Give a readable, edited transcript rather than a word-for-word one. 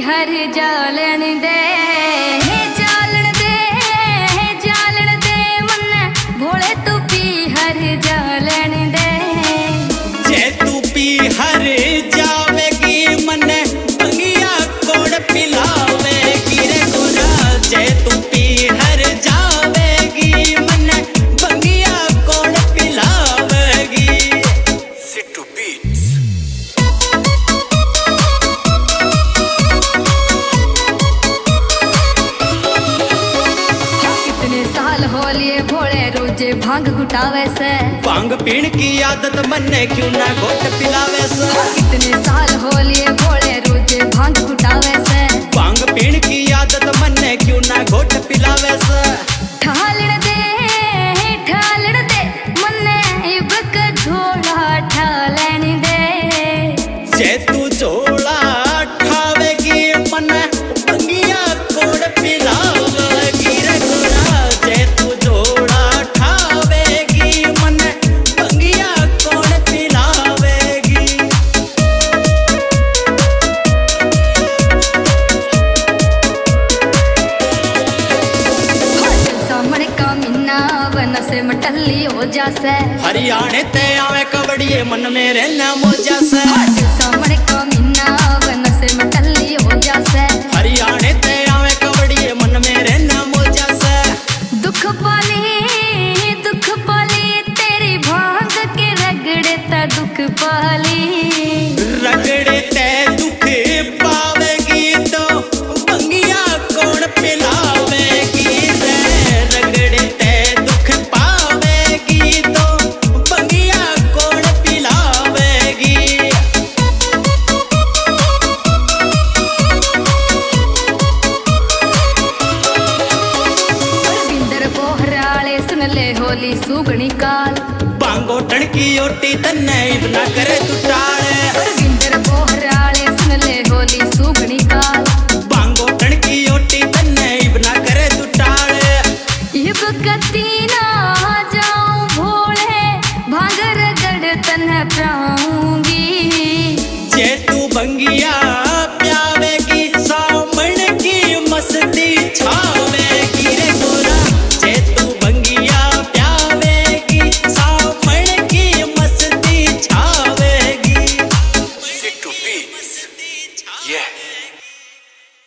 हर जालन दे मन भोले तू पी हर जालन दे जे तू पी हर जावेगी मन बंगिया कोड़ पिलावेगी रे गोरा जे तू पी हर जावेगी मन बंगिया कोड़ पिलावेगी सिटू बीट्स हो लिए भोले रोजे भांग घुटावे से भांग पीण की आदत मन्ने क्यों ना घोट पिलावे से कितने साल हो लिए भोले रोजे भांग घुटावे से भांग पीण की आदत मन्ने क्यों ना घोट पिलावे से ठालण दे मन्ने युग का झोला ठालण दे जे तू झोला ठावेगी मन बंगिया कोड़ पिलावेगी रे गोरा जे तू झोला ठावेगी मन बंगिया कोड़ पिलावेगी सामने का मिन्ना वन से मटल्ली हो जासे हरियाणे ते आवे कबड़िए मन मेरे न मोजा से सामने का मिन्ना वन से मटल्ली हो जासे हरियाणे ते आवे कबड़िए मन मेरे न मोजा से दुख पाली तेरी भांग के रगड़े ता दुख पाली रगड़े ते दुख पावेगी तो बंगिया कौन पिलावेगी रे रगड़े ते दुख पावेगी तो बंगिया कौन पिलावेगी बिंदर पोहराले सुन ले होली सुगणी काल बांगो टणकी ओटी तन्ने इब ना करे तू टाले